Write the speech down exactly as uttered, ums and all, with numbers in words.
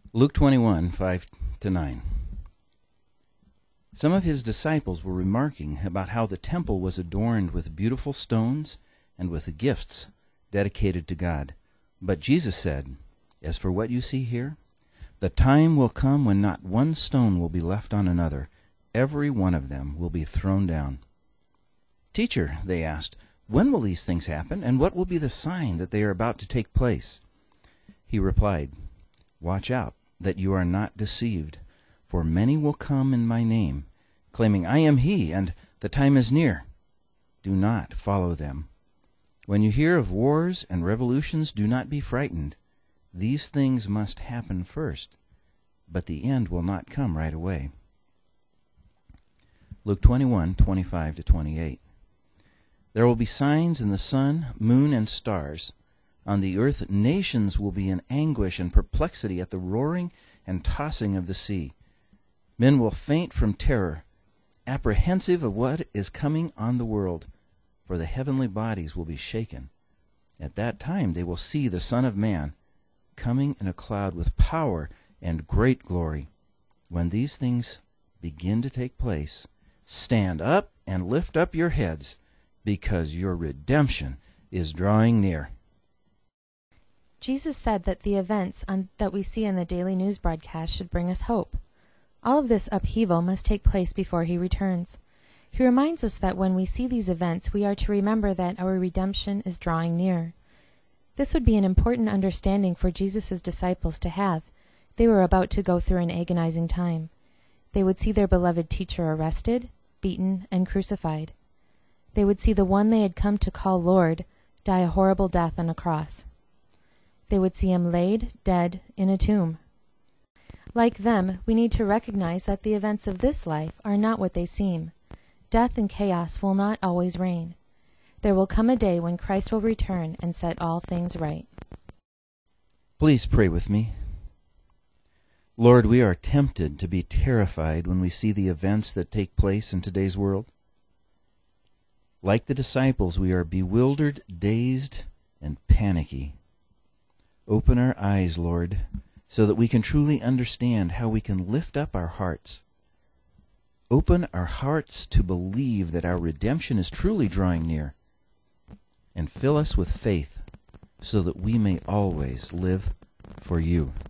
Luke twenty-one, five to nine. Some of his disciples were remarking about how the temple was adorned with beautiful stones and with gifts dedicated to God. But Jesus said, "As for what you see here, the time will come when not one stone will be left on another. Every one of them will be thrown down." "Teacher," they asked, "when will these things happen, and what will be the sign that they are about to take place?" He replied, "Watch out that you are not deceived, for many will come in my name, claiming, 'I am he,' and 'the time is near.' Do not follow them. When you hear of wars and revolutions, do not be frightened. These things must happen first, but the end will not come right away." Luke twenty-one, twenty-five to twenty-eight. There will be signs in the sun, moon, and stars. On the earth nations will be in anguish and perplexity at the roaring and tossing of the sea. Men will faint from terror, apprehensive of what is coming on the world, for the heavenly bodies will be shaken. At that time they will see the Son of Man coming in a cloud with power and great glory. When these things begin to take place, stand up and lift up your heads, because your redemption is drawing near. Jesus said that the events on, that we see in the daily news broadcast should bring us hope. All of this upheaval must take place before he returns. He reminds us that when we see these events, we are to remember that our redemption is drawing near. This would be an important understanding for Jesus' disciples to have. They were about to go through an agonizing time. They would see their beloved teacher arrested, beaten, and crucified. They would see the one they had come to call Lord die a horrible death on a cross. They would see him laid, dead, in a tomb. Like them, we need to recognize that the events of this life are not what they seem. Death and chaos will not always reign. There will come a day when Christ will return and set all things right. Please pray with me. Lord, we are tempted to be terrified when we see the events that take place in today's world. Like the disciples, we are bewildered, dazed, and panicky. Open our eyes, Lord, so that we can truly understand how we can lift up our hearts. Open our hearts to believe that our redemption is truly drawing near, and fill us with faith so that we may always live for you.